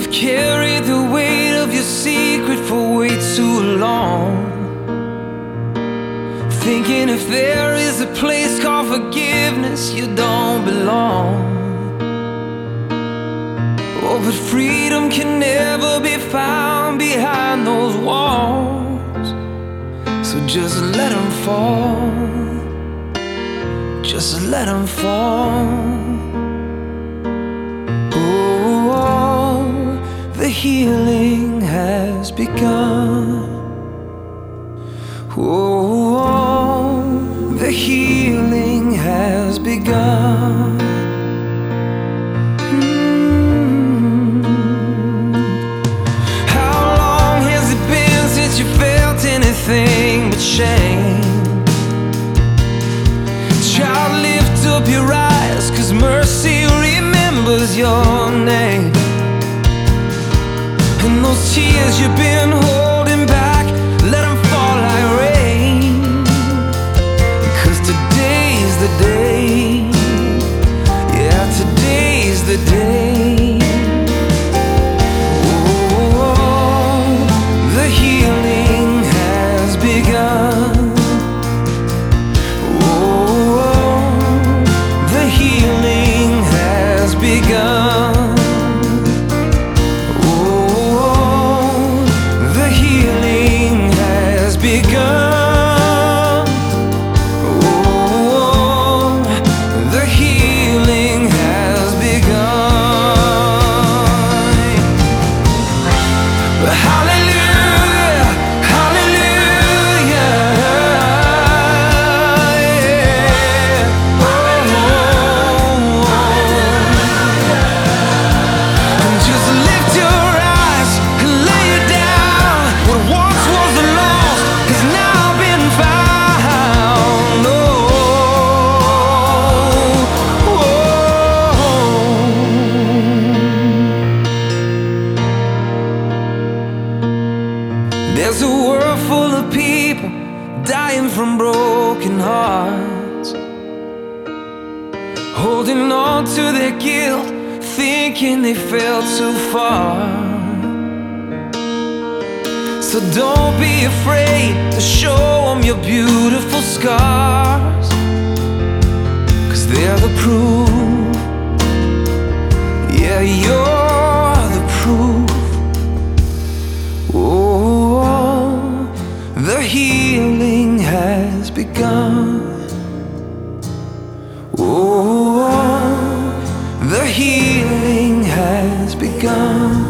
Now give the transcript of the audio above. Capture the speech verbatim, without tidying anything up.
You've carried the weight of your secret for way too long, thinking if there is a place called forgiveness, you don't belong. Oh, but freedom can never be found behind those walls. So just let them fall, just let them fall. Oh, the healing has begun. Oh, the healing has begun. Mm. How long has it been since you felt anything but shame? Child, lift up your eyes, 'cause mercy remembers your name. And those tears you've been holding back, let them fall like rain. 'Cause today's the day, yeah, today's the day. Oh, the healing has begun. Oh, the healing has begun. Begun. Oh, the healing has begun. Hallelujah, hallelujah, yeah. Oh, just lift your eyes and lay it down. What once was the lost has now been found. Oh, oh. There's a world full of people dying from broken hearts, holding on to their guilt, thinking they fell too far. So don't be afraid to show them your beautiful scars, 'cause they're the proof. Yeah, you're the proof. Oh, the healing has begun. Oh, the healing has begun.